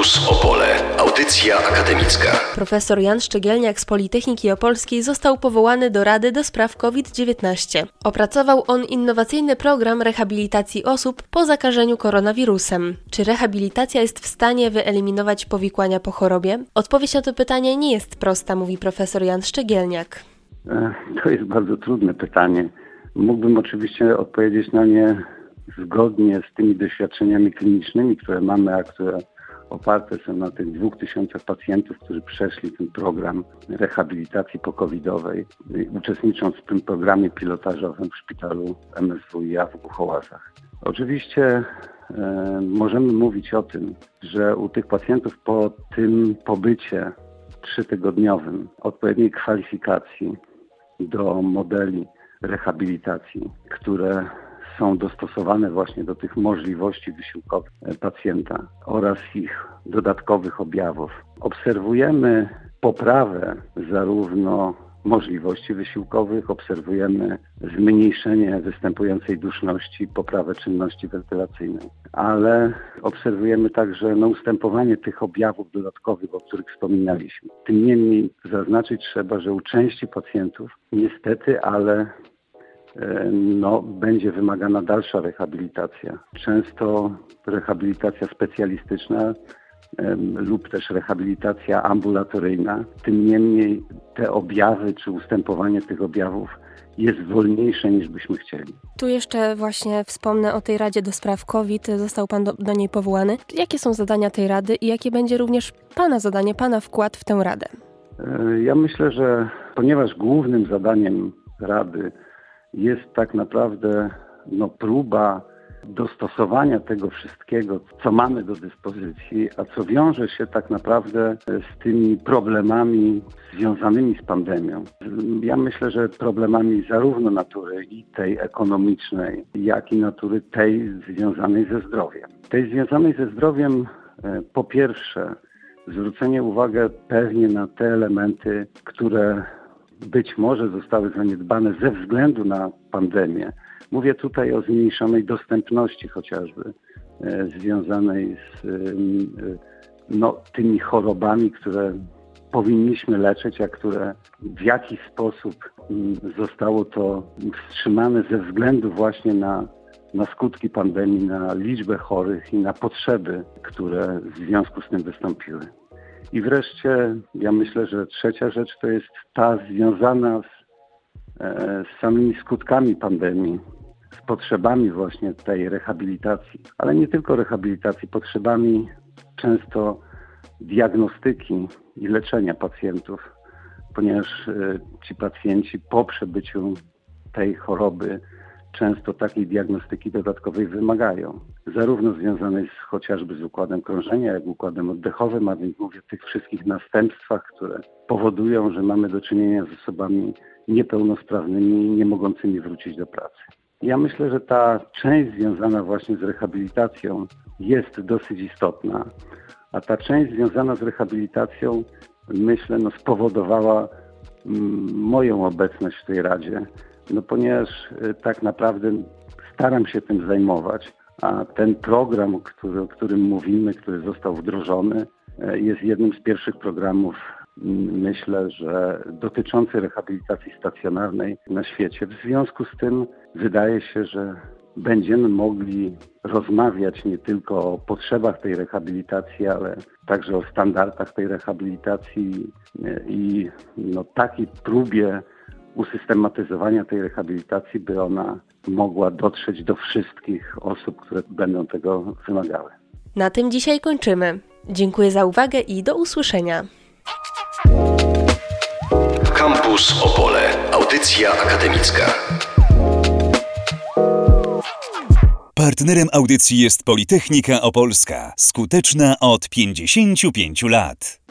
Campus Opole. Audycja akademicka. Profesor Jan Szczegielniak z Politechniki Opolskiej został powołany do Rady do spraw COVID-19. Opracował on innowacyjny program rehabilitacji osób po zakażeniu koronawirusem. Czy rehabilitacja jest w stanie wyeliminować powikłania po chorobie? Odpowiedź na to pytanie nie jest prosta, mówi profesor Jan Szczegielniak. To jest bardzo trudne pytanie. Mógłbym oczywiście odpowiedzieć na nie zgodnie z tymi doświadczeniami klinicznymi, które mamy, a które oparte są na tych 2000 pacjentów, którzy przeszli ten program rehabilitacji po-covidowej, uczestnicząc w tym programie pilotażowym w szpitalu MSWiA w Głuchołazach. Oczywiście możemy mówić o tym, że u tych pacjentów po tym pobycie 3-tygodniowym odpowiedniej kwalifikacji do modeli rehabilitacji, które są dostosowane właśnie do tych możliwości wysiłkowych pacjenta oraz ich dodatkowych objawów. Obserwujemy poprawę zarówno możliwości wysiłkowych, obserwujemy zmniejszenie występującej duszności, poprawę czynności wentylacyjnej, ale obserwujemy także ustępowanie tych objawów dodatkowych, o których wspominaliśmy. Tym niemniej zaznaczyć trzeba, że u części pacjentów niestety, ale będzie wymagana dalsza rehabilitacja. Często rehabilitacja specjalistyczna lub też rehabilitacja ambulatoryjna. Tym niemniej te objawy czy ustępowanie tych objawów jest wolniejsze niż byśmy chcieli. Tu jeszcze właśnie wspomnę o tej Radzie do spraw COVID. Został Pan do niej powołany. Jakie są zadania tej Rady i jakie będzie również Pana zadanie, Pana wkład w tę Radę? Ja myślę, że ponieważ głównym zadaniem Rady jest tak naprawdę próba dostosowania tego wszystkiego, co mamy do dyspozycji, a co wiąże się tak naprawdę z tymi problemami związanymi z pandemią. Ja myślę, że problemami zarówno natury i tej ekonomicznej, jak i natury tej związanej ze zdrowiem. Tej związanej ze zdrowiem po pierwsze zwrócenie uwagi pewnie na te elementy, które być może zostały zaniedbane ze względu na pandemię. Mówię tutaj o zmniejszonej dostępności chociażby związanej z tymi chorobami, które powinniśmy leczyć, a które w jakiś sposób zostało to wstrzymane ze względu właśnie na skutki pandemii, na liczbę chorych i na potrzeby, które w związku z tym wystąpiły. I wreszcie ja myślę, że trzecia rzecz to jest ta związana z samymi skutkami pandemii, z potrzebami właśnie tej rehabilitacji, ale nie tylko rehabilitacji, potrzebami często diagnostyki i leczenia pacjentów, ponieważ ci pacjenci po przebyciu tej choroby często takiej diagnostyki dodatkowej wymagają. Zarówno związanej chociażby z układem krążenia, jak i układem oddechowym, a więc mówię o tych wszystkich następstwach, które powodują, że mamy do czynienia z osobami niepełnosprawnymi, nie mogącymi wrócić do pracy. Ja myślę, że ta część związana właśnie z rehabilitacją jest dosyć istotna, a ta część związana z rehabilitacją, myślę, spowodowała moją obecność w tej Radzie, ponieważ tak naprawdę staram się tym zajmować, a ten program, o którym mówimy, który został wdrożony, jest jednym z pierwszych programów, myślę, że dotyczący rehabilitacji stacjonarnej na świecie. W związku z tym wydaje się, że będziemy mogli rozmawiać nie tylko o potrzebach tej rehabilitacji, ale także o standardach tej rehabilitacji i takiej próbie usystematyzowania tej rehabilitacji, by ona mogła dotrzeć do wszystkich osób, które będą tego wymagały. Na tym dzisiaj kończymy. Dziękuję za uwagę i do usłyszenia. Campus Opole. Audycja akademicka. Partnerem audycji jest Politechnika Opolska. Skuteczna od 55 lat.